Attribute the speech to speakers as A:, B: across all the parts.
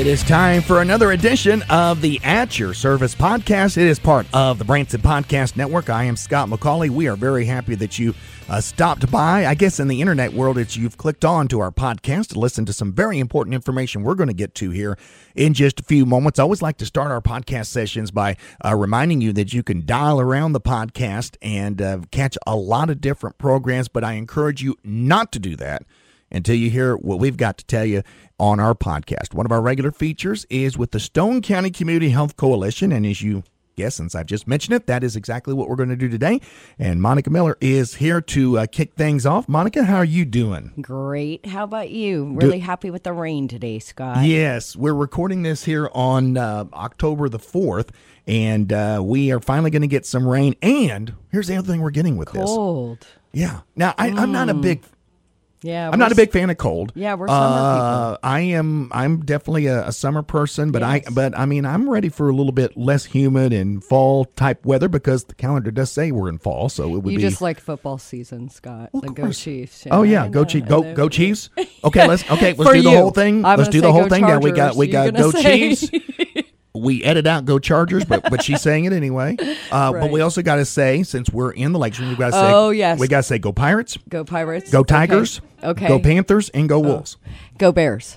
A: It is time for another edition of the At Your Service podcast. It is part of the Branson Podcast Network. I am Scott McCauley. We are very happy that you stopped by. I guess in the internet world, you've clicked on to our podcast to listen to some very important information we're going to get to here in just a few moments. I always like to start our podcast sessions by reminding you that you can dial around the podcast and catch a lot of different programs, but I encourage you not to do that until you hear what we've got to tell you on our podcast. One of our regular features is with the Stone County Community Health Coalition, and as you guess, since I've just mentioned it, that is exactly what we're going to do today. And Monica Miller is here to kick things off. Monica, how are you doing?
B: Great. How about you? Really happy with the rain today, Scott.
A: Yes, we're recording this here on October the 4th, and we are finally going to get some rain. And here's the other thing we're getting with this.
B: Cold.
A: Yeah. Now, I'm not a big...
B: Yeah,
A: I'm not a big fan of cold.
B: Yeah, we're summer people.
A: I'm definitely a summer person, but yes. I'm ready for a little bit less humid and fall type weather because the calendar does say we're in fall, so it would be.
B: You just like football season, Scott.
A: Well,
B: go Chiefs.
A: Oh yeah, go Chiefs. Go Chiefs. Okay, let's do the whole thing.
B: Let's
A: do the whole thing.
B: Chargers.
A: Yeah, we got go Chiefs. We edit out go Chargers, but she's saying it anyway.
B: Right.
A: But we also got to say, since we're in the election, we've got to say,
B: oh yes,
A: we got to say go Pirates,
B: go Pirates,
A: go Tigers,
B: okay.
A: Go Panthers, and go Wolves.
B: Go Bears.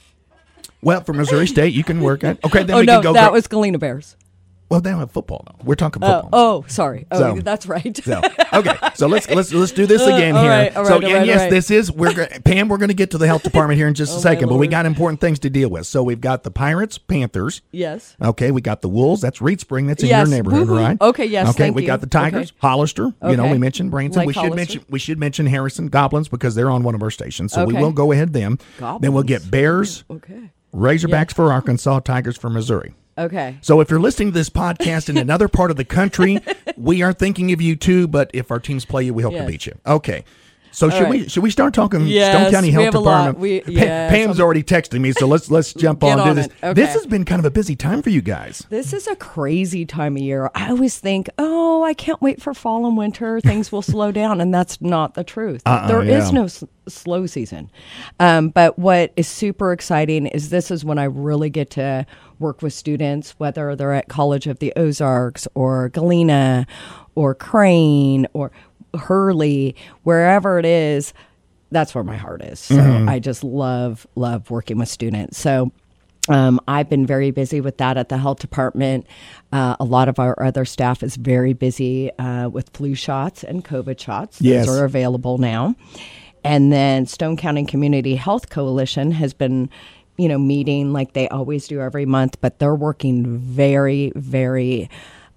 A: Well, for Missouri State, you can work it. Okay, then
B: we
A: can go.
B: That was Galena Bears.
A: Well, they don't have football though. We're talking football.
B: Oh, sorry. Oh,
A: So-
B: that's right.
A: Okay, so let's do this again
B: All
A: here.
B: right, all right,
A: Yes,
B: all right.
A: this is Pam. We're going to get to the health department here in just a
B: Oh,
A: second,
B: my
A: but we
B: Lord.
A: got important things to deal with. So we've got the Pirates, Panthers.
B: Yes.
A: Okay, we got the Wolves. That's Reed Spring. That's in
B: Yes.
A: your neighborhood,
B: Woo-hoo.
A: right?
B: Okay, yes,
A: Okay,
B: thank
A: we
B: you.
A: got the Tigers,
B: Okay.
A: Hollister. You know,
B: Okay.
A: we mentioned Branson.
B: Like Hollister.
A: We should mention Harrison Goblins because they're on one of our stations. So we
B: Okay.
A: will go ahead them. Then we'll get Bears,
B: Okay.
A: Razorbacks for Arkansas, Tigers for Missouri.
B: Okay.
A: So if you're listening to this podcast in another part of the country, we are thinking of you too, but if our teams play you, we hope to
B: Yes.
A: beat you. Okay. So should we start talking
B: Yes,
A: Stone County
B: we
A: Health
B: have a lot.
A: Department?
B: Yes.
A: Pam's already texting me, so let's jump
B: Get
A: on to
B: on
A: this.
B: it. Okay.
A: This has been kind of a busy time for you guys.
B: This is a crazy time of year. I always think, oh, I can't wait for fall and winter. Things will slow down. And that's not the truth. There is no slow season. But what is super exciting is this is when I really get to work with students, whether they're at College of the Ozarks or Galena or Crane or Hurley, wherever it is. That's where my heart is. So I just love working with students. So I've been very busy with that at the health department. A lot of our other staff is very busy with flu shots and COVID shots.
A: Yes.
B: Those are available now. And then Stone County Community Health Coalition has been, meeting like they always do every month, but they're working very, very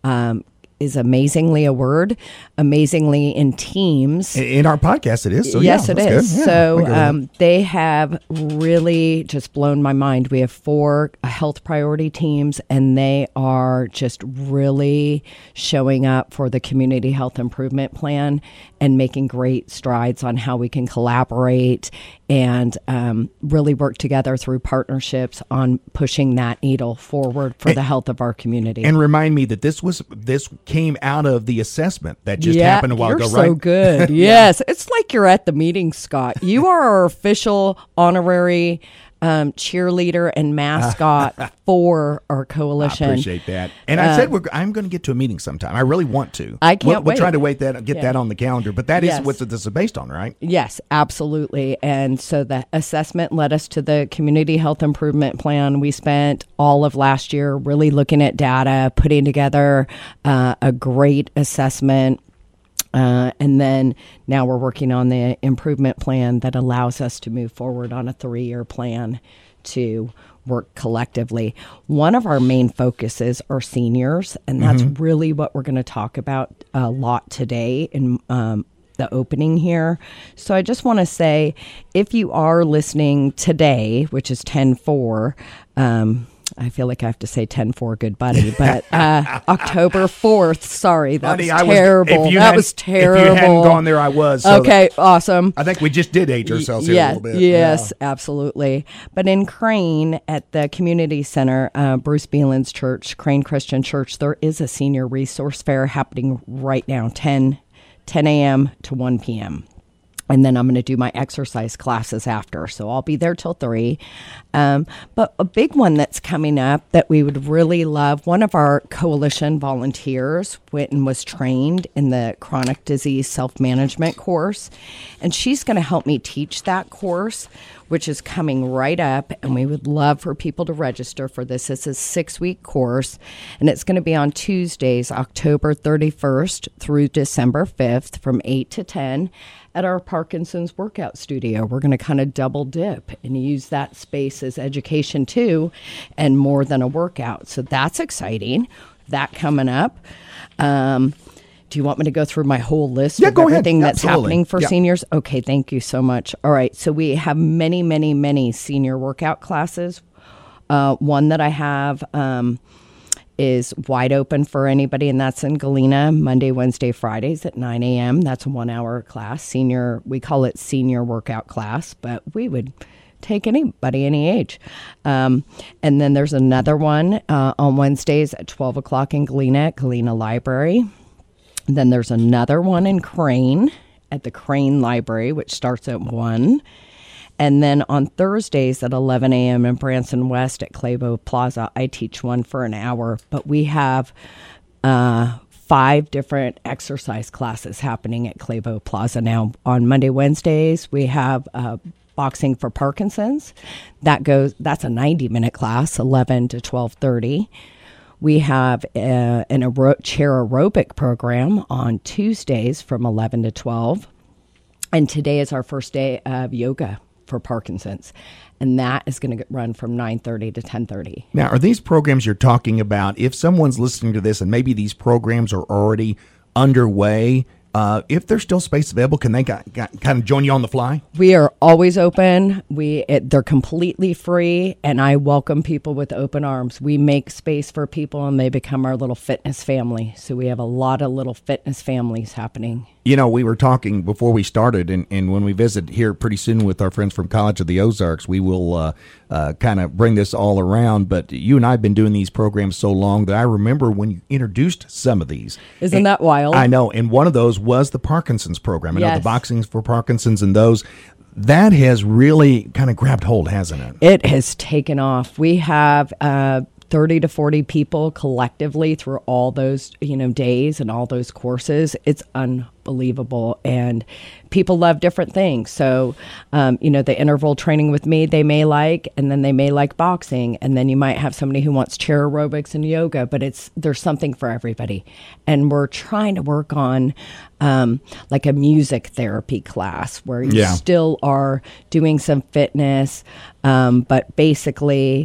B: is amazingly a word, amazingly in teams.
A: In our podcast, it is. So
B: yes,
A: yeah,
B: it
A: that's
B: is.
A: good. Yeah,
B: So
A: I agree with
B: they have really just blown my mind. We have 4 health priority teams, and they are just really showing up for the community health improvement plan and making great strides on how we can collaborate and really work together through partnerships on pushing that needle forward for the health of our community.
A: And remind me that this came out of the assessment that just happened a while ago,
B: You're
A: right?
B: so good. Yes. It's like you're at the meeting, Scott. You are our official honorary cheerleader and mascot for our coalition.
A: I appreciate that. And I said I'm going to get to a meeting sometime. I really want to.
B: I can't
A: We'll try
B: wait.
A: to get that on the calendar. But that is
B: Yes.
A: what this is based on, right?
B: Yes, absolutely. And so the assessment led us to the Community Health Improvement Plan. We spent all of last year really looking at data, putting together a great assessment. And then now we're working on the improvement plan that allows us to move forward on a 3-year plan to work collectively. One of our main focuses are seniors, and that's really what we're going to talk about a lot today in the opening here. So I just want to say, if you are listening today, which is 10/4, I feel like I have to say 10-4, good buddy, but October 4th, sorry, that
A: Honey,
B: was terrible. That was terrible.
A: If you hadn't gone there, I was. So
B: Okay, awesome.
A: I think we just did age ourselves here a little bit.
B: Yes, absolutely. But in Crane, at the community center, Bruce Beelan's church, Crane Christian Church, there is a senior resource fair happening right now, 10 a.m. to 1 p.m. And then I'm going to do my exercise classes after. So I'll be there till 3. But a big one that's coming up that we would really love, one of our coalition volunteers went and was trained in the chronic disease self-management course. And she's going to help me teach that course, which is coming right up. And we would love for people to register for this. It's a 6-week course. And it's going to be on Tuesdays, October 31st through December 5th from 8 to 10. At our Parkinson's workout studio. We're going to kind of double dip and use that space as education too, and more than a workout. So that's exciting. That coming up. Do you want me to go through my whole list of everything that's happening for seniors? Okay, thank you so much. All right, so we have many, many, many senior workout classes. One that I have is wide open for anybody, and that's in Galena, Monday, Wednesday, Fridays at 9 a.m. That's a 1-hour class. We call it senior workout class, but we would take anybody, any age. And then there's another one on Wednesdays at 12 o'clock in Galena at Galena Library. And then there's another one in Crane at the Crane Library, which starts at 1. And then on Thursdays at 11 a.m. in Branson West at Clavo Plaza, I teach one for an hour. But we have 5 different exercise classes happening at Clavo Plaza now. On Monday, Wednesdays, we have boxing for Parkinson's. That's a 90-minute class, 11 to 12:30. We have chair aerobic program on Tuesdays from 11 to 12. And today is our first day of yoga for Parkinson's, and that is going to run from 9:30 to 10:30.
A: Now, are these programs you're talking about, if someone's listening to this and maybe these programs are already underway, if there's still space available, can they kind of join you on the fly?
B: We are always open. They're completely free, and I welcome people with open arms. We make space for people, and they become our little fitness family. So we have a lot of little fitness families happening.
A: You know, we were talking before we started, and when we visit here pretty soon with our friends from College of the Ozarks, we will kind of bring this all around. But you and I have been doing these programs so long that I remember when you introduced some of these.
B: Isn't that wild?
A: I know, and one of those was the Parkinson's program. I know the boxing's for Parkinson's and those. That has really kind of grabbed hold, hasn't it?
B: It has taken off. We have 30 to 40 people collectively through all those, days and all those courses. It's unbelievable. And people love different things. So, the interval training with me, they may like, and then they may like boxing. And then you might have somebody who wants chair aerobics and yoga, but there's something for everybody. And we're trying to work on like a music therapy class where you still are doing some fitness, but basically,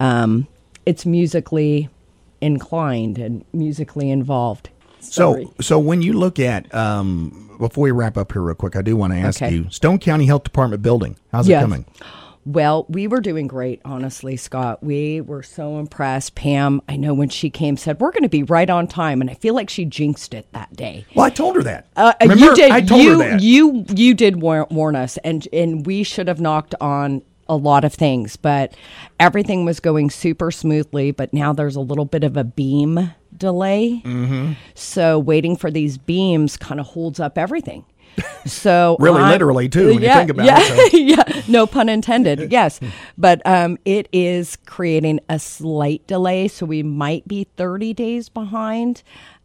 B: it's musically inclined and musically involved.
A: So when you look at, before we wrap up here real quick, I do want to ask you, Stone County Health Department building, how's it coming?
B: Well, we were doing great, honestly, Scott. We were so impressed. Pam, I know when she came, said, we're going to be right on time. And I feel like she jinxed it that day.
A: Well, I told her that.
B: Remember, you did.
A: I told her that.
B: You did warn us, and we should have knocked on a lot of things, but everything was going super smoothly. But now there's a little bit of a beam delay. Mm-hmm. So waiting for these beams kind of holds up everything. So
A: really, literally too, when you think about it. So.
B: Yeah, no pun intended. Yes, but it is creating a slight delay, so we might be 30 days behind.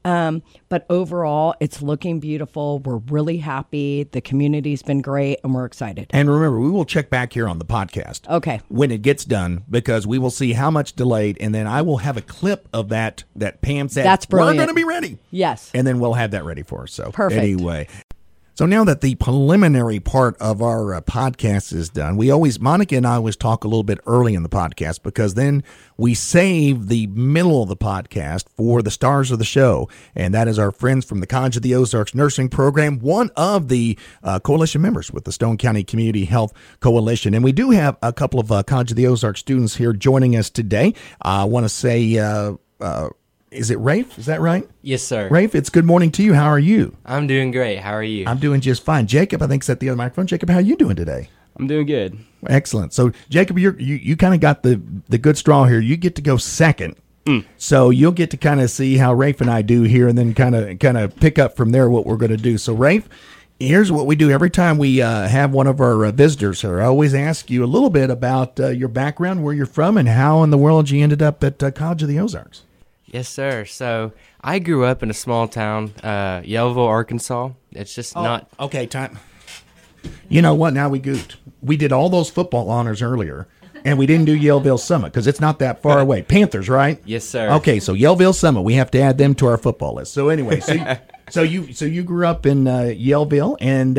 B: But overall, it's looking beautiful. We're really happy. The community's been great, and we're excited.
A: And remember, we will check back here on the podcast.
B: Okay.
A: When it gets done, because we will see how much delayed, and then I will have a clip of that Pam said.
B: That's brilliant.
A: We're going to be ready.
B: Yes.
A: And then we'll have that ready for us. So
B: perfect.
A: Anyway. So now that the preliminary part of our podcast is done, Monica and I always talk a little bit early in the podcast because then we save the middle of the podcast for the stars of the show. And that is our friends from the College of the Ozarks Nursing Program, one of the coalition members with the Stone County Community Health Coalition. And we do have a couple of College of the Ozarks students here joining us today. I want to say... is it Rafe? Is that right?
C: Yes, sir.
A: Rafe, it's good morning to you. How are you?
C: I'm doing great. How are you?
A: I'm doing just fine. Jacob, I think, is at the other microphone. Jacob, how are you doing today?
D: I'm doing good.
A: Excellent. So, Jacob, you kind of got the good straw here. You get to go second. So you'll get to kind of see how Rafe and I do here and then kind of pick up from there what we're going to do. So, Rafe, Here's what we do every time we have one of our visitors here. I always ask you a little bit about your background, where you're from, and how in the world you ended up at College of the Ozarks.
C: Yes, sir. So I grew up in a small town, Yellville, Arkansas. It's just not...
A: Okay, time. You know what? Now we goofed. We did all those football honors earlier, and we didn't do Yellville Summit because it's not that far away. Panthers, right?
C: Yes, sir.
A: Okay, so Yellville Summit, we have to add them to our football list. So anyway, so you grew up in Yellville, and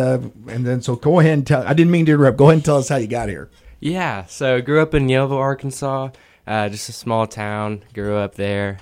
A: so go ahead and tell. I didn't mean to interrupt. Go ahead and tell us how you got here.
C: Yeah, so grew up in Yellville, Arkansas, just a small town. Grew up there,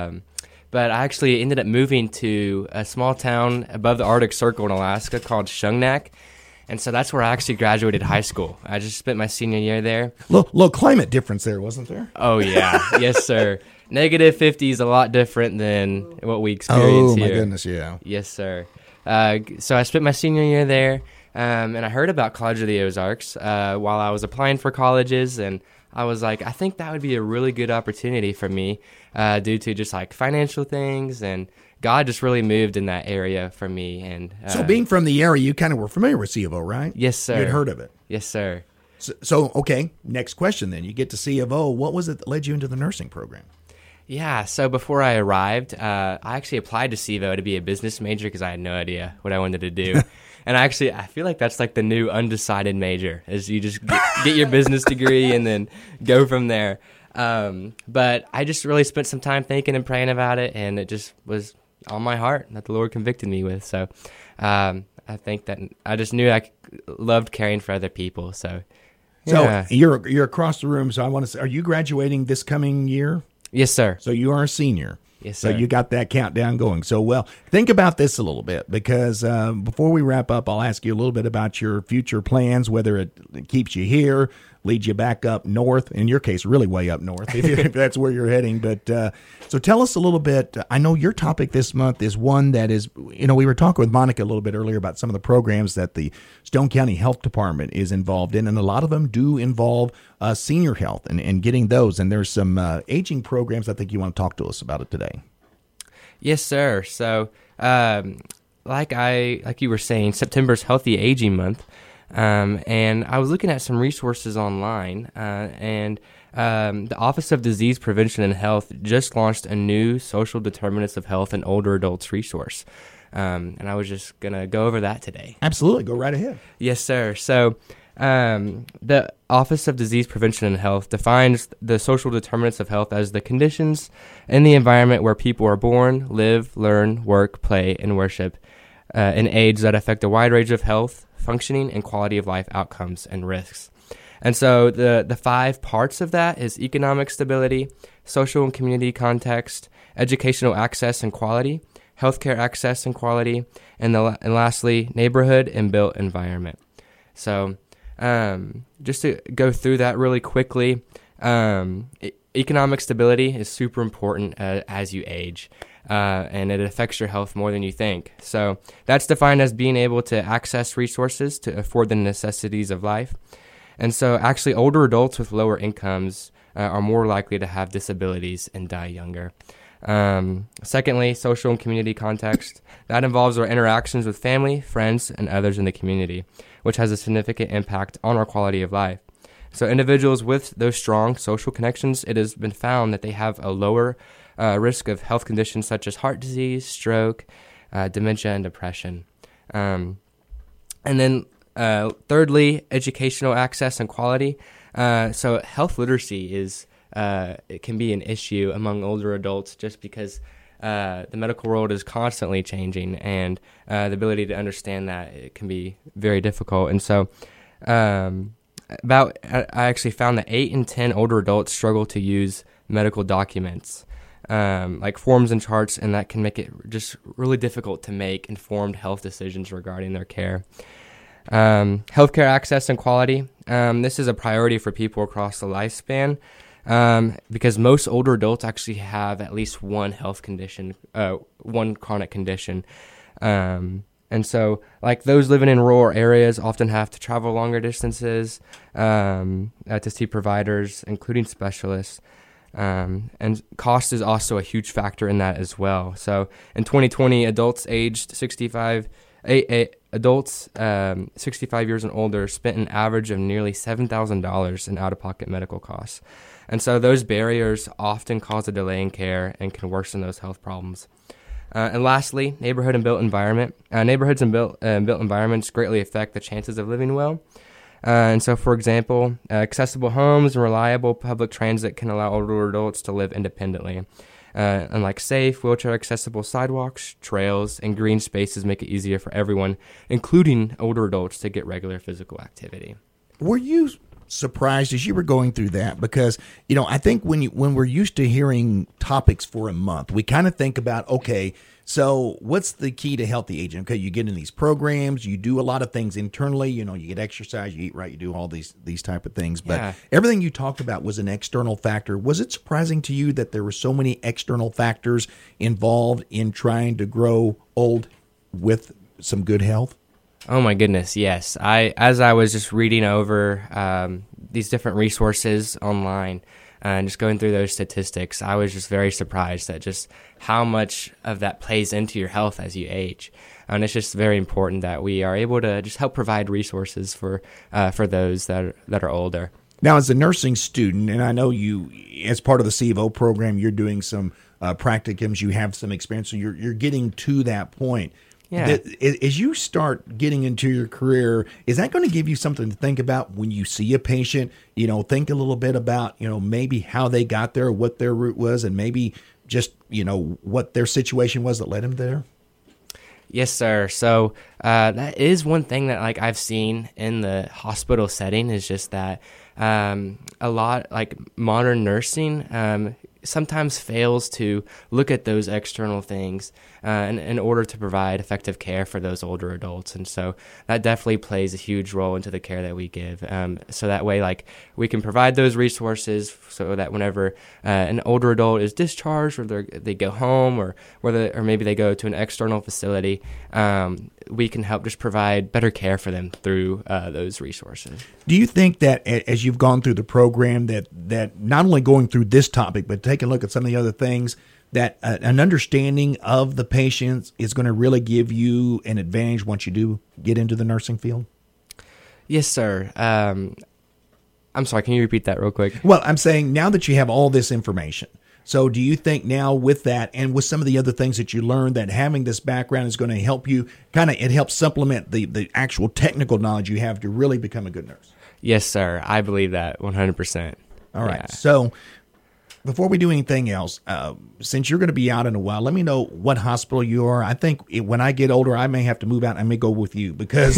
C: but I actually ended up moving to a small town above the Arctic Circle in Alaska called Shungnak. And so that's where I actually graduated high school. I just spent my senior year there.
A: Little climate difference there, wasn't there?
C: Oh, yeah. Yes, sir. Negative 50 is a lot different than what we experience here.
A: Oh, my goodness, yeah.
C: Yes, sir. So I spent my senior year there, and I heard about College of the Ozarks while I was applying for colleges, and I was like, I think that would be a really good opportunity for me due to just like financial things, and God just really moved in that area for me. And
A: so being from the area, you kind of were familiar with C of O, right?
C: Yes, sir.
A: You'd heard of it.
C: Yes, sir.
A: So okay, next question then. You get to C of O. What was it that led you into the nursing program?
C: Yeah, so before I arrived, I actually applied to CVO to be a business major because I had no idea what I wanted to do. And I feel like that's like the new undecided major, is you just get your business degree and then go from there. But I just really spent some time thinking and praying about it, and it just was on my heart that the Lord convicted me with. So I think that I just knew I loved caring for other people. So yeah.
A: So you're across the room. So I want to say, are you graduating this coming year?
C: Yes, sir.
A: So you are a senior.
C: Yes, sir.
A: So you got that countdown going. So, well, think about this a little bit, because before we wrap up, I'll ask you a little bit about your future plans, whether it keeps you here, leads you back up north, in your case, really way up north, if that's where you're heading. But so tell us a little bit. I know your topic this month is one that is, we were talking with Monica a little bit earlier about some of the programs that the Stone County Health Department is involved in, and a lot of them do involve senior health and getting those. And there's some aging programs I think you want to talk to us about it today.
C: Yes, sir. So like you were saying, September's Healthy Aging Month. And I was looking at some resources online, and the Office of Disease Prevention and Health just launched a new social determinants of health in older adults resource. And I was just going to go over that today.
A: Absolutely. Go right ahead.
C: Yes, sir. So the Office of Disease Prevention and Health defines the social determinants of health as the conditions in the environment where people are born, live, learn, work, play, and worship in age that affect a wide range of health, functioning, and quality of life outcomes and risks. And so the 5 parts of that is economic stability, social and community context, educational access and quality, healthcare access and quality, and lastly, neighborhood and built environment. So just to go through that really quickly, economic stability is super important as you age. And it affects your health more than you think. So that's defined as being able to access resources to afford the necessities of life. And so actually older adults with lower incomes are more likely to have disabilities and die younger. Secondly, social and community context. That involves our interactions with family, friends, and others in the community, which has a significant impact on our quality of life. So individuals with those strong social connections, it has been found that they have a lower risk of health conditions such as heart disease, stroke, dementia, and depression. And then thirdly, educational access and quality. So health literacy it can be an issue among older adults just because the medical world is constantly changing, and the ability to understand that it can be very difficult. And so I actually found that 8 in 10 older adults struggle to use medical documents, like forms and charts, and that can make it just really difficult to make informed health decisions regarding their care. Healthcare access and quality. This is a priority for people across the lifespan, because most older adults actually have at least one health condition, one chronic condition. And so, like, those living in rural areas often have to travel longer distances to see providers, including specialists. And cost is also a huge factor in that as well. So in 2020, adults aged 65 Adults 65 years and older spent an average of nearly $7,000 in out-of-pocket medical costs. And so those barriers often cause a delay in care and can worsen those health problems. And lastly, neighborhood and built environment. Neighborhoods and built environments greatly affect the chances of living well. And so, for example, accessible homes and reliable public transit can allow older adults to live independently. And like safe, wheelchair-accessible sidewalks, trails, and green spaces make it easier for everyone, including older adults, to get regular physical activity.
A: Were you surprised as you were going through that? Because, I think when we're used to hearing topics for a month, we kind of think about, okay, so what's the key to healthy aging? Okay, you get in these programs, you do a lot of things internally, you get exercise, you eat right, you do all these type of things. But everything you talked about was an external factor. Was it surprising to you that there were so many external factors involved in trying to grow old with some good health?
C: Oh my goodness, yes. As I was just reading over these different resources online and just going through those statistics, I was just very surprised at just how much of that plays into your health as you age. And it's just very important that we are able to just help provide resources for those that are older.
A: Now, as a nursing student, and I know you, as part of the CVO program, you're doing some practicums, you have some experience, so you're getting to that point.
C: Yeah.
A: As you start getting into your career, is that going to give you something to think about when you see a patient? Think a little bit about, maybe how they got there, what their route was, and maybe just, what their situation was that led them there?
C: Yes, sir. So that is one thing that I've seen in the hospital setting is just that a lot modern nursing sometimes fails to look at those external things in order to provide effective care for those older adults. And so that definitely plays a huge role into the care that we give. So that way, we can provide those resources so that whenever an older adult is discharged or they go home or maybe they go to an external facility, we can help just provide better care for them through those resources.
A: Do you think that as you've gone through the program that not only going through this topic, but taking a look at some of the other things, that an understanding of the patients is going to really give you an advantage once you do get into the nursing field?
C: Yes, sir. I'm sorry, can you repeat that real quick?
A: Well, I'm saying now that you have all this information, so do you think now with that and with some of the other things that you learned that having this background is going to help you it helps supplement the actual technical knowledge you have to really become a good nurse?
C: Yes, sir. I believe that 100%.
A: All right.
C: Yeah.
A: So before we do anything else, since you're going to be out in a while, let me know what hospital you are. I think when I get older, I may have to move out. I may go with you because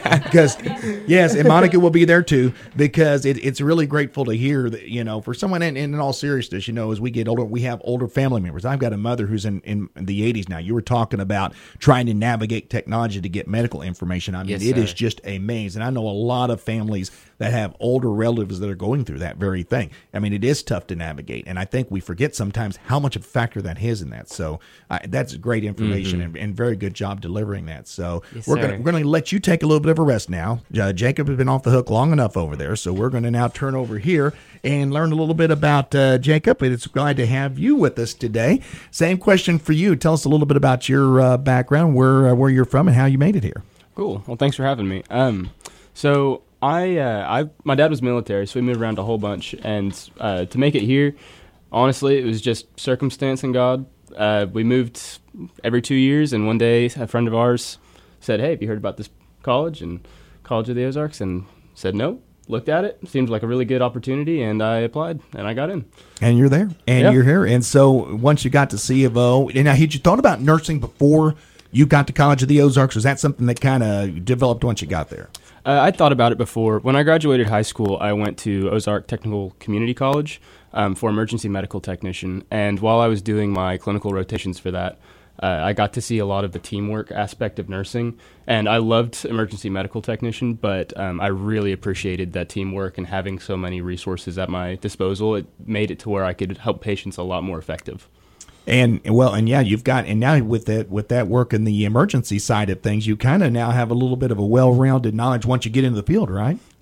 A: yes, and Monica will be there too, because it's really grateful to hear that, for someone, and in all seriousness, as we get older, we have older family members. I've got a mother who's in the 80s now. You were talking about trying to navigate technology to get medical information. I mean,
C: yes,
A: it
C: sir.
A: is just amazing. I know a lot of families that have older relatives that are going through that very thing. I mean, it is tough to navigate. And I think we forget sometimes how much of a factor that is in that. So that's great information and very good job delivering that. So
C: yes,
A: we're going to let you take a little bit of a rest now. Jacob has been off the hook long enough over there. So we're going to now turn over here and learn a little bit about Jacob. And it's glad to have you with us today. Same question for you. Tell us a little bit about your background, where you're from, and how you made it here.
D: Cool. Well, thanks for having me. So my dad was military, so we moved around a whole bunch. And to make it here, honestly, it was just circumstance and God. We moved every 2 years, and one day a friend of ours said, "Hey, have you heard about this college?" And College of the Ozarks, and said no. Looked at it, seemed like a really good opportunity, and I applied, and I got in.
A: And you're there, and you're here. And so once you got to C of O, and now had you thought about nursing before you got to College of the Ozarks? Was that something that kind of developed once you got there?
D: I thought about it before. When I graduated high school, I went to Ozark Technical Community College for emergency medical technician. And while I was doing my clinical rotations for that, I got to see a lot of the teamwork aspect of nursing. And I loved emergency medical technician, but I really appreciated that teamwork and having so many resources at my disposal. It made it to where I could help patients a lot more effective.
A: And you've got, and now with that work in the emergency side of things, you kind of now have a little bit of a well-rounded knowledge once you get into the field, right?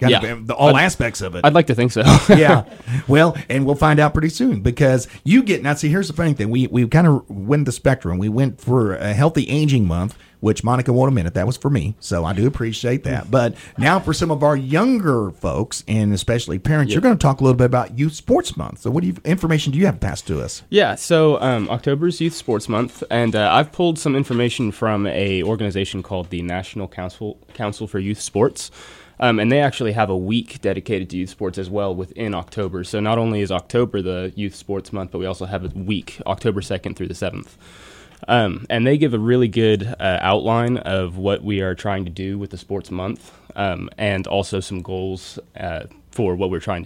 A: All aspects of it.
D: I'd like to think so.
A: Yeah. Well, and we'll find out pretty soon because now see, here's the funny thing. We kind of went the spectrum. We went for a healthy aging month, which Monica won't admit it. That was for me. So I do appreciate that. But now for some of our younger folks and especially parents, you're going to talk a little bit about Youth Sports Month. So what information do you have passed to us?
D: Yeah. So October is Youth Sports Month, and I've pulled some information from a organization called the National Council for Youth Sports. And they actually have a week dedicated to youth sports as well within October. So not only is October the Youth Sports Month, but we also have a week, October 2nd through the 7th. And they give a really good outline of what we are trying to do with the sports month, and also some goals for what we're trying to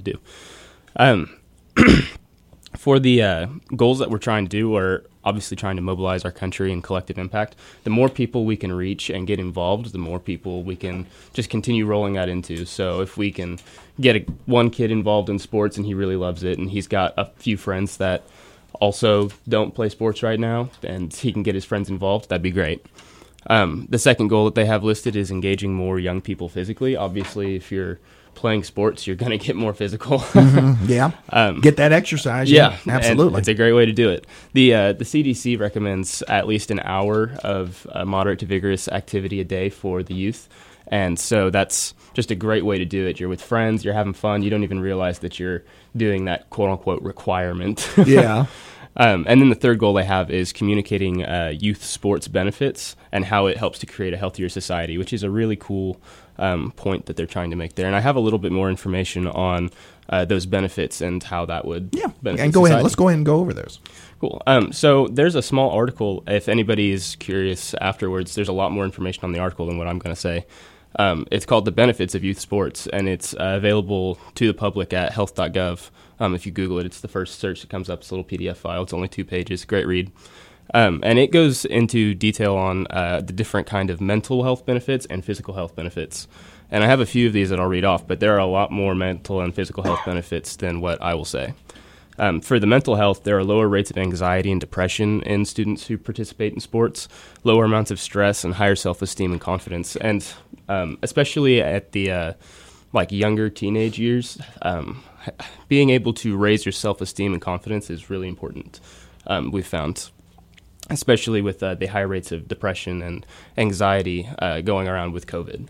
D: do. For the goals that we're trying to do, we're obviously trying to mobilize our country and collective impact. The more people we can reach and get involved, the more people we can just continue rolling that into. So if we can get one kid involved in sports and he really loves it and he's got a few friends that also don't play sports right now and he can get his friends involved, that'd be great. The second goal that they have listed is engaging more young people physically. Obviously, if you're playing sports, you're going to get more physical.
A: Yeah. Get that exercise.
D: Yeah,
A: absolutely.
D: It's a great way to do it. The CDC recommends at least an hour of moderate to vigorous activity a day for the youth. And so that's just a great way to do it. You're with friends, you're having fun, you don't even realize that you're doing that quote-unquote requirement.
A: Yeah.
D: And then the third goal they have is communicating youth sports benefits and how it helps to create a healthier society, which is a really cool point that they're trying to make there. And I have a little bit more information on those benefits and how that would benefit
A: and go
D: society.
A: ahead. Let's go ahead and go over those.
D: Cool. So there's a small article. If anybody is curious afterwards, there's a lot more information on the article than what I'm going to say. It's called The Benefits of Youth Sports, and it's available to the public at health.gov. If you Google it, it's the first search that comes up. It's a little PDF file. It's only 2 pages. Great read. And it goes into detail on the different kind of mental health benefits and physical health benefits. And I have a few of these that I'll read off, but there are a lot more mental and physical health benefits than what I will say. For the mental health, there are lower rates of anxiety and depression in students who participate in sports, lower amounts of stress, and higher self-esteem and confidence. And especially at the younger teenage years, being able to raise your self-esteem and confidence is really important, we've found, especially with the high rates of depression and anxiety going around with COVID.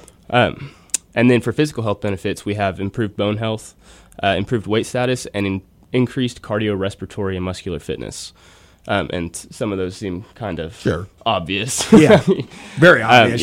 D: And then for physical health benefits, we have improved bone health, improved weight status, and increased cardiorespiratory and muscular fitness. And some of those seem kind of obvious.
A: Yeah, very obvious.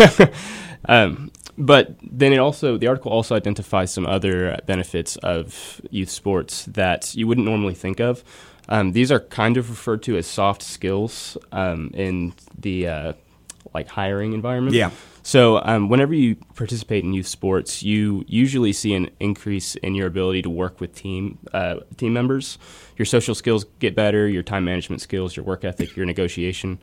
D: Yeah. But then the article also identifies some other benefits of youth sports that you wouldn't normally think of. These are kind of referred to as soft skills in the hiring environment.
A: Yeah.
D: So whenever you participate in youth sports, you usually see an increase in your ability to work with team members. Your social skills get better, your time management skills, your work ethic, your negotiation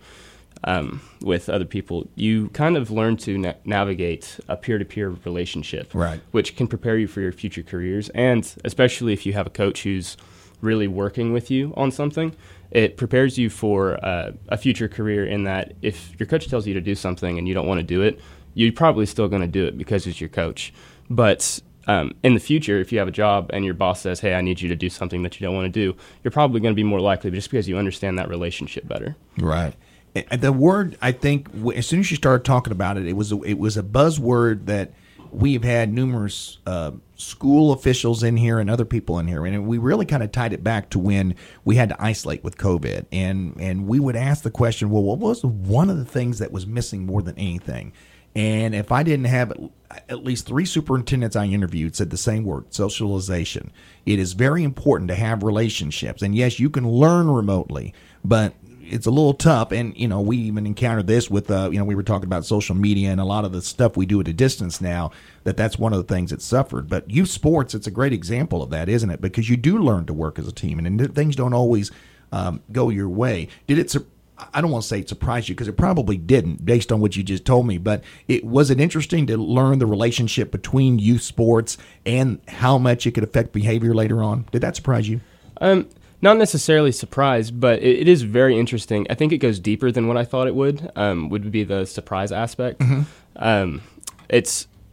D: with other people. You kind of learn to navigate a peer-to-peer relationship,
A: right,
D: which can prepare you for your future careers. And especially if you have a coach who's really working with you on something, it prepares you for a future career in that if your coach tells you to do something and you don't want to do it, you're probably still going to do it because it's your coach. But in the future, if you have a job and your boss says, hey, I need you to do something that you don't want to do, you're probably going to be more likely just because you understand that relationship better.
A: Right. The word, I think, as soon as you started talking about it, it was a buzzword that we've had numerous school officials in here and other people in here, and we really kind of tied it back to when we had to isolate with COVID, and we would ask the question, well, what was one of the things that was missing more than anything? And if I didn't have at least 3 superintendents I interviewed said the same word, socialization. It is very important to have relationships, and yes, you can learn remotely, but it's a little tough, and we even encountered this with we were talking about social media and a lot of the stuff we do at a distance now. That's one of the things that suffered. But youth sports, it's a great example of that, isn't it? Because you do learn to work as a team, and things don't always go your way. Did it? I don't want to say it surprised you because it probably didn't, based on what you just told me. But was it interesting to learn the relationship between youth sports and how much it could affect behavior later on? Did that surprise you?
D: Not necessarily surprised, but it is very interesting. I think it goes deeper than what I thought it would be the surprise aspect.
A: Mm-hmm.
D: It's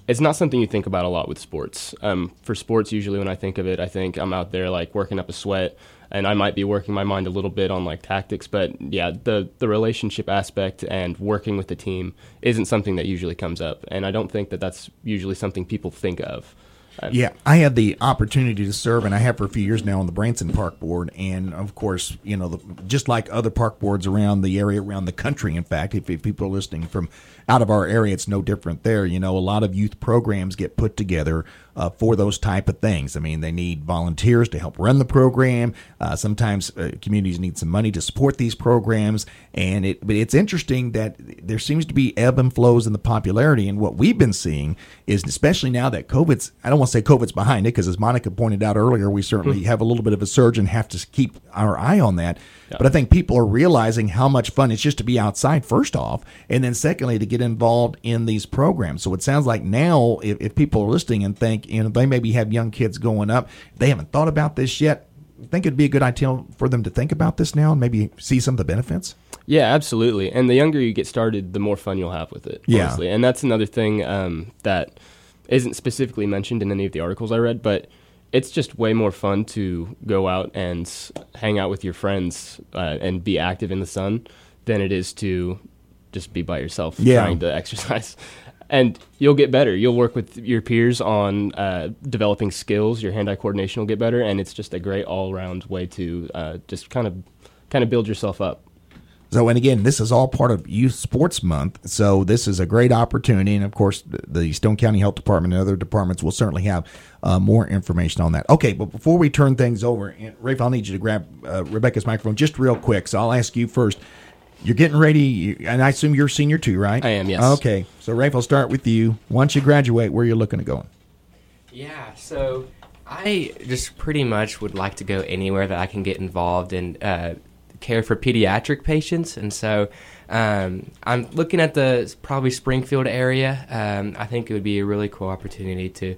D: it's not something you think about a lot with sports. For sports, usually when I think of it, I think I'm out there like working up a sweat, and I might be working my mind a little bit on like tactics. But yeah, the relationship aspect and working with the team isn't something that usually comes up, and I don't think that that's usually something people think of.
A: Yeah, I had the opportunity to serve, and I have for a few years now on the Branson Park Board. And of course, you know, just like other park boards around the area, around the country, in fact, if people are listening from out of our area, it's no different there. You know, a lot of youth programs get put together for those type of things. I mean, they need volunteers to help run the program. Sometimes communities need some money to support these programs. But it's interesting that there seems to be ebb and flows in the popularity. And what we've been seeing is, especially now that I don't want to say COVID's behind it, because as Monica pointed out earlier, we certainly have a little bit of a surge and have to keep our eye on that. Yeah. But I think people are realizing how much fun it's just to be outside, first off, and then secondly, to get involved in these programs. So it sounds like now, if people are listening and think, you know, they maybe have young kids going up, they haven't thought about this yet, I think it'd be a good idea for them to think about this now and maybe see some of the benefits.
D: Yeah, absolutely. And the younger you get started, the more fun you'll have with it, honestly. Yeah. And that's another thing that isn't specifically mentioned in any of the articles I read, but it's just way more fun to go out and hang out with your friends and be active in the sun than it is to just be by yourself trying to exercise. And you'll get better. You'll work with your peers on developing skills. Your hand-eye coordination will get better, and it's just a great all-around way to just kind of build yourself up.
A: So, and again, this is all part of Youth Sports Month, so this is a great opportunity. And, of course, the Stone County Health Department and other departments will certainly have more information on that. Okay, but before we turn things over, Rafe, I'll need you to grab Rebecca's microphone just real quick. So I'll ask you first. You're getting ready, and I assume you're a senior too, right?
D: I am, yes.
A: Okay, so Rafe, I'll start with you. Once you graduate, where are you looking at going?
C: Yeah, so I just pretty much would like to go anywhere that I can get involved in care for pediatric patients, and so I'm looking at the probably Springfield area. I think it would be a really cool opportunity to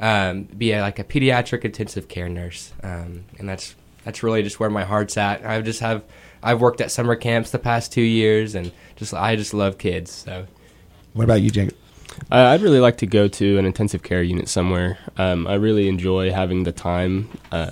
C: be a pediatric intensive care nurse, and that's really just where my heart's at. I've worked at summer camps the past 2 years, and I just love kids. So,
A: what about you, Jacob?
D: I'd really like to go to an intensive care unit somewhere. I really enjoy having the time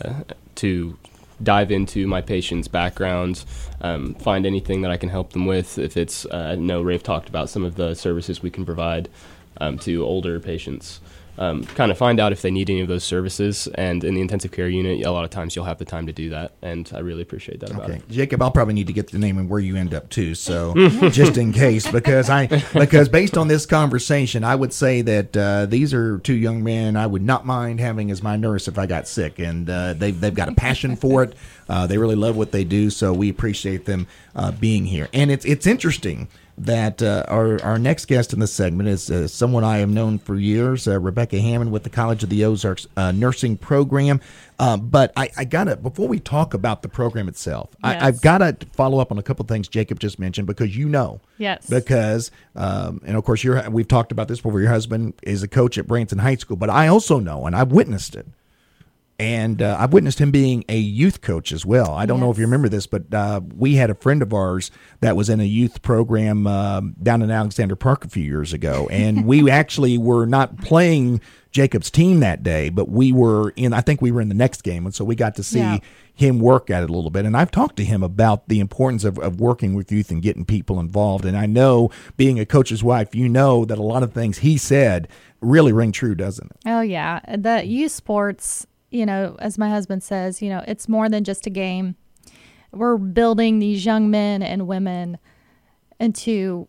D: to dive into my patient's backgrounds, find anything that I can help them with. If it's, I know Rafe talked about some of the services we can provide to older patients. Kind of find out if they need any of those services, and in the intensive care unit, a lot of times you'll have the time to do that, and I really appreciate that about it.
A: Jacob, I'll probably need to get the name and where you end up too, so just in case, because based on this conversation, I would say that these are two young men I would not mind having as my nurse if I got sick, and they've got a passion for it. They really love what they do, so we appreciate them being here. And it's interesting that our next guest in this segment is someone I have known for years, Rebecca Hammond with the College of the Ozarks nursing program. But I gotta, before we talk about the program itself, yes. I've got to follow up on a couple of things Jacob just mentioned, because
E: yes,
A: because and of course we've talked about this before. Your husband is a coach at Branson High School, but I also know, and I've witnessed it. And I've witnessed him being a youth coach as well. I don't know if you remember this, but we had a friend of ours that was in a youth program down in Alexander Park a few years ago. And we actually were not playing Jacob's team that day, but I think we were in the next game. And so we got to see him work at it a little bit. And I've talked to him about the importance of working with youth and getting people involved. And I know, being a coach's wife, you know that a lot of things he said really ring true, doesn't it?
E: Oh, yeah. The youth sports, as my husband says, it's more than just a game. We're building these young men and women into,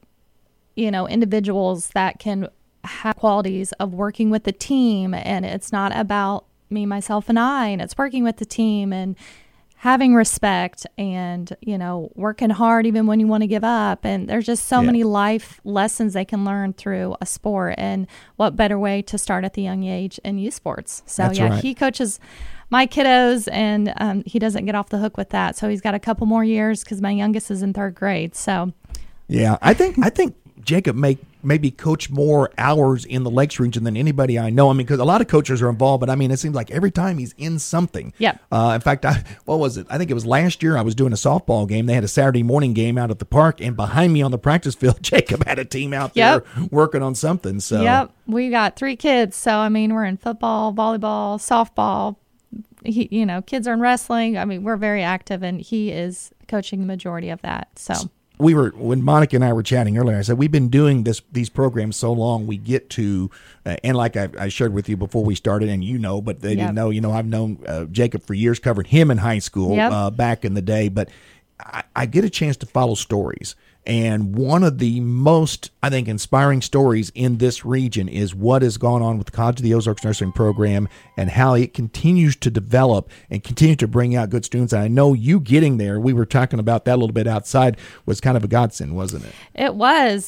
E: individuals that can have qualities of working with the team. And it's not about me, myself, and I, and it's working with the team and having respect and, working hard even when you want to give up. And there's just so many life lessons they can learn through a sport. And what better way to start at the young age in youth sports? So, right. He coaches my kiddos, and he doesn't get off the hook with that. So he's got a couple more years because my youngest is in third grade. So,
A: yeah, I think Jacob maybe coach more hours in the Lakes region than anybody I know. I mean, because a lot of coaches are involved, but I mean, it seems like every time he's in something.
E: Yep.
A: In fact, what was it? I think it was last year I was doing a softball game. They had a Saturday morning game out at the park, and behind me on the practice field, Jacob had a team out there working on something. So
E: yep, we got 3 kids. So, I mean, we're in football, volleyball, softball. Kids are in wrestling. I mean, we're very active, and he is coaching the majority of that. So
A: when Monica and I were chatting earlier, I said we've been doing these programs so long, we get to, and like I shared with you before we started, and but they didn't know. I've known Jacob for years, covered him in high school back in the day, but I get a chance to follow stories. And one of the most, I think, inspiring stories in this region is what has gone on with the College of the Ozarks Nursing Program and how it continues to develop and continue to bring out good students. And I know you getting there, we were talking about that a little bit outside, was kind of a godsend, wasn't it?
E: It was.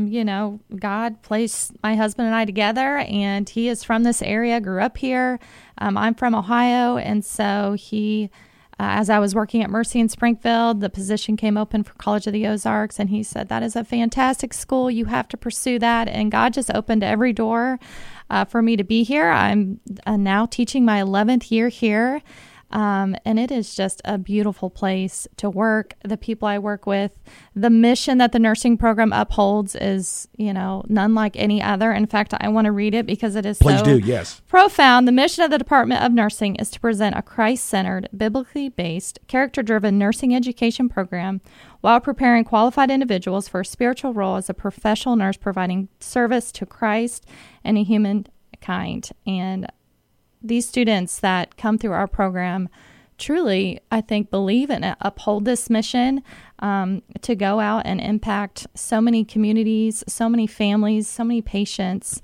E: God placed my husband and I together, and he is from this area, grew up here. I'm from Ohio, and so he... as I was working at Mercy in Springfield, the position came open for College of the Ozarks, and he said, that is a fantastic school. You have to pursue that. And God just opened every door for me to be here. I'm now teaching my 11th year here, and it is just a beautiful place to work. The people I work with, the mission that the nursing program upholds is, none like any other. In fact, I want to read it because it is
A: Please do, yes.
E: Profound. The mission of the Department of Nursing is to present a Christ-centered, biblically based, character-driven nursing education program while preparing qualified individuals for a spiritual role as a professional nurse providing service to Christ and humankind. And these students that come through our program truly, I think, believe and uphold this mission to go out and impact so many communities, so many families, so many patients.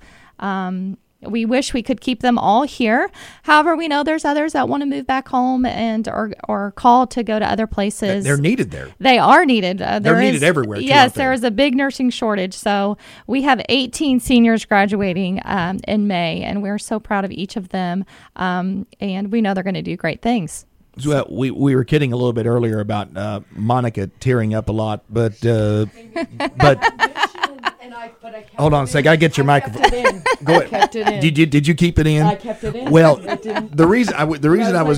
E: We wish we could keep them all here. However, we know there's others that want to move back home and or call to go to other places.
A: They're needed there.
E: They are needed.
A: They're needed everywhere.
E: Yes, there is a big nursing shortage. So we have 18 seniors graduating in May, and we're so proud of each of them. And we know they're going to do great things.
A: Well, we were kidding a little bit earlier about Monica tearing up a lot, but hold on a second. I get your microphone. Go ahead.
B: I kept it in.
A: Did you keep it in?
B: I kept it in.
A: Well, the reason I was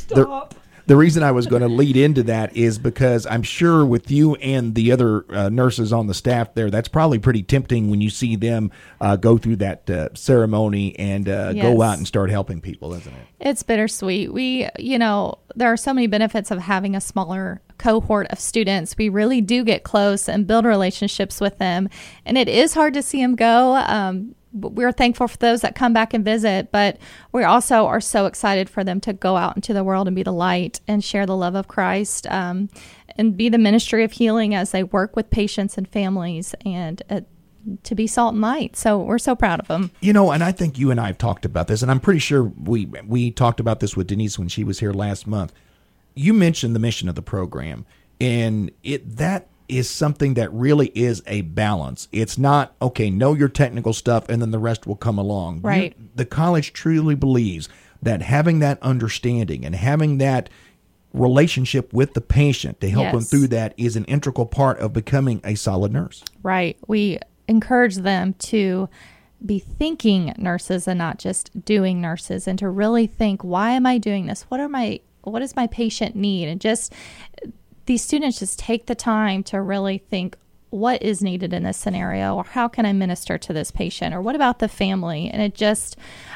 A: going to lead into that is because I'm sure with you and the other nurses on the staff there, that's probably pretty tempting when you see them go through that ceremony and go out and start helping people, isn't it?
E: It's bittersweet. There are so many benefits of having a smaller cohort of students. We really do get close and build relationships with them. And it is hard to see them go. We're thankful for those that come back and visit, but we also are so excited for them to go out into the world and be the light and share the love of Christ and be the ministry of healing as they work with patients and families and to be salt and light. So we're so proud of them.
A: And I think you and I have talked about this, and I'm pretty sure we talked about this with Denise when she was here last month. You mentioned the mission of the program, and that is something that really is a balance. It's not, okay, know your technical stuff and then the rest will come along.
E: Right.
A: The college truly believes that having that understanding and having that relationship with the patient to help them through that is an integral part of becoming a solid nurse.
E: Right. We encourage them to be thinking nurses and not just doing nurses, and to really think, why am I doing this? What does my patient need? And just these students just take the time to really think, what is needed in this scenario, or how can I minister to this patient, or what about the family? And it just,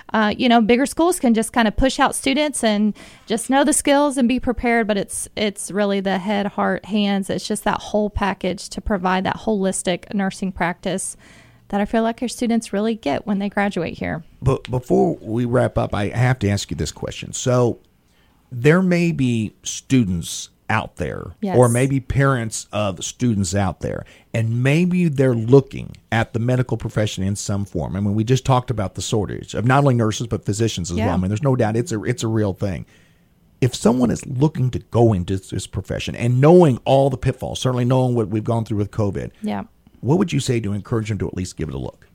E: bigger schools can just kind of push out students and just know the skills and be prepared, but it's really the head, heart, hands. It's just that whole package to provide that holistic nursing practice that I feel like our students really get when they graduate here.
A: But before we wrap up, I have to ask you this question. So there may be students out there, or maybe parents of students out there, and maybe they're looking at the medical profession in some form. I mean, we just talked about the shortage of not only nurses but physicians as well. I mean, there's no doubt it's a real thing. If someone is looking to go into this profession and knowing all the pitfalls, certainly knowing what we've gone through with COVID, what would you say to encourage them to at least give it a look?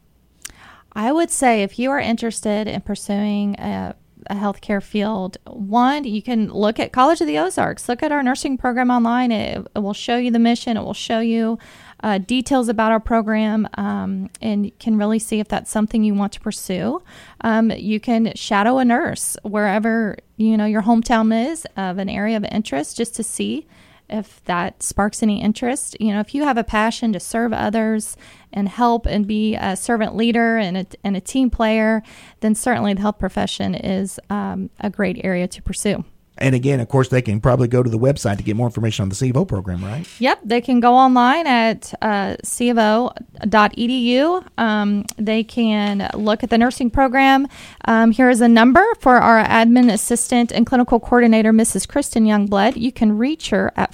E: I would say if you are interested in pursuing a healthcare field, one, you can look at College of the Ozarks. Look at our nursing program online. It will show you the mission. It will show you details about our program, and can really see if that's something you want to pursue. You can shadow a nurse wherever your hometown is of an area of interest, just to see if that sparks any interest. If you have a passion to serve others and help and be a servant leader and a team player, then certainly the health profession is a great area to pursue.
A: And again, of course, they can probably go to the website to get more information on the C of O program, right?
E: Yep, they can go online at cofo.edu. They can look at the nursing program. Here is a number for our admin assistant and clinical coordinator, Mrs. Kristen Youngblood. You can reach her at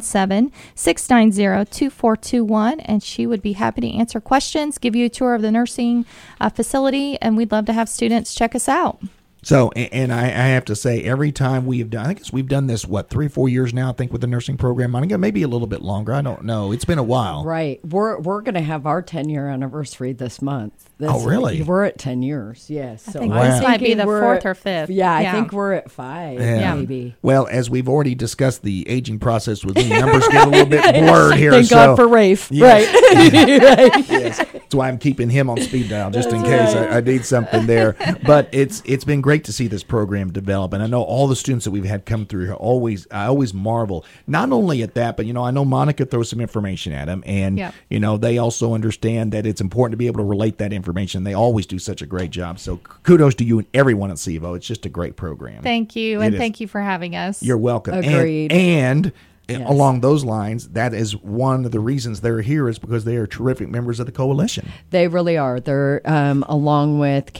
E: 417-690-2421, and she would be happy to answer questions, give you a tour of the nursing facility, and we'd love to have students check us out.
A: So, and I have to say, every time we've done, I guess we've done this, 3-4 years now, I think, with the nursing program. Monica, maybe a little bit longer. I don't know. It's been a while.
B: Right. We're going to have our 10-year anniversary this month.
A: Oh, really?
B: We're at 10 years, yes.
E: I think this might be the 4th or 5th.
B: Yeah, I think we're at 5, maybe.
A: Well, as we've already discussed the aging process with me, numbers get a little bit blurred here.
B: Thank God for Rafe.
A: Yes.
B: Right.
A: Yes. That's why I'm keeping him on speed dial, just in case I need something there. But it's been great to see this program develop, and I know all the students that we've had come through here. I always marvel not only at that, but I know Monica throws some information at them, and they also understand that it's important to be able to relate that information. They always do such a great job. So kudos to you and everyone at CVO. It's just a great program.
E: Thank you, and thank you for having us.
A: You're welcome.
B: Agreed.
A: And along those lines, that is one of the reasons they're here, is because they are terrific members of the coalition.
B: They really are. They're along with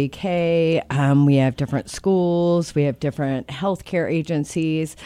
B: KRZK. We have different schools. We have different healthcare agencies.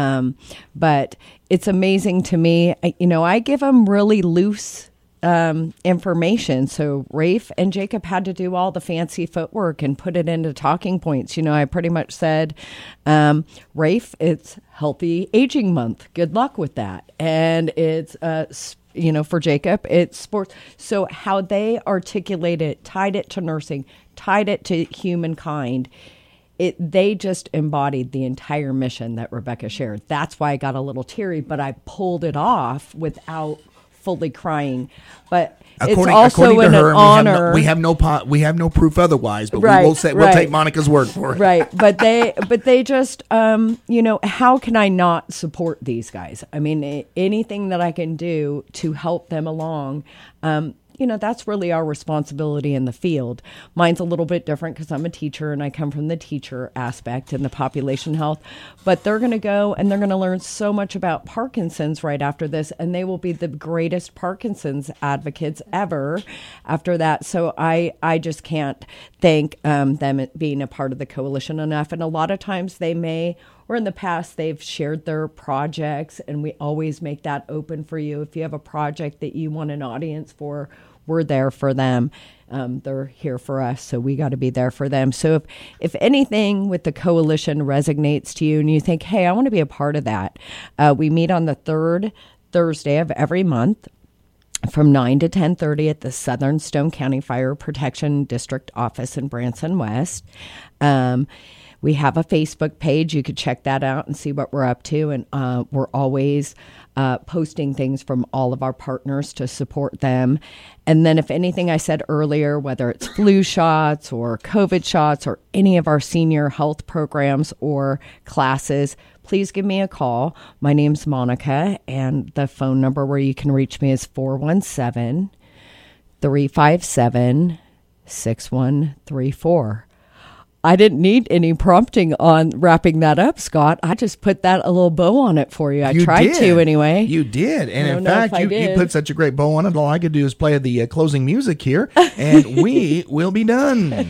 B: But it's amazing to me. I give them really loose information. So Rafe and Jacob had to do all the fancy footwork and put it into talking points. I pretty much said, Rafe, it's Healthy Aging Month. Good luck with that. And it's, for Jacob, it's sports. So how they articulate it, tied it to nursing, tied it to humankind, they just embodied the entire mission that Rebecca shared. That's why I got a little teary, but I pulled it off without fully crying. But it's also an honor.
A: We have no proof otherwise, but we'll take Monica's word for it.
B: Right. But they just how can I not support these guys? I mean, anything that I can do to help them along, that's really our responsibility in the field. Mine's a little bit different because I'm a teacher and I come from the teacher aspect in the population health. But they're going to go and they're going to learn so much about Parkinson's right after this, and they will be the greatest Parkinson's advocates ever after that. So I just can't thank them being a part of the coalition enough. And a lot of times they may, or in the past, they've shared their projects, and we always make that open for you. If you have a project that you want an audience for, we're there for them. They're here for us, so we got to be there for them. So if anything with the coalition resonates to you and you think, hey, I want to be a part of that, we meet on the third Thursday of every month from 9 to 10:30 at the Southern Stone County Fire Protection District office in Branson West. We have a Facebook page. You could check that out and see what we're up to. And we're always posting things from all of our partners to support them. And then if anything I said earlier, whether it's flu shots or COVID shots or any of our senior health programs or classes, please give me a call. My name's Monica, and the phone number where you can reach me is 417-357-6134. I didn't need any prompting on wrapping that up, Scott. I just put that a little bow on it for you. I tried to anyway.
A: You did. And in fact, you put such a great bow on it. All I could do is play the closing music here, and we will be done.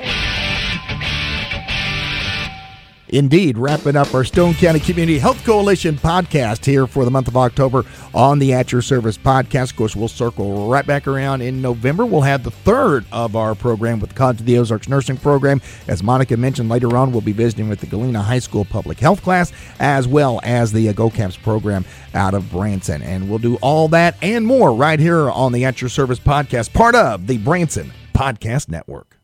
A: Indeed, wrapping up our Stone County Community Health Coalition podcast here for the month of October on the At Your Service podcast. Of course, we'll circle right back around in November. We'll have the third of our program with College of the Ozarks Nursing Program. As Monica mentioned, later on, we'll be visiting with the Galena High School Public Health class, as well as the Go Camps program out of Branson. And we'll do all that and more right here on the At Your Service podcast, part of the Branson Podcast Network.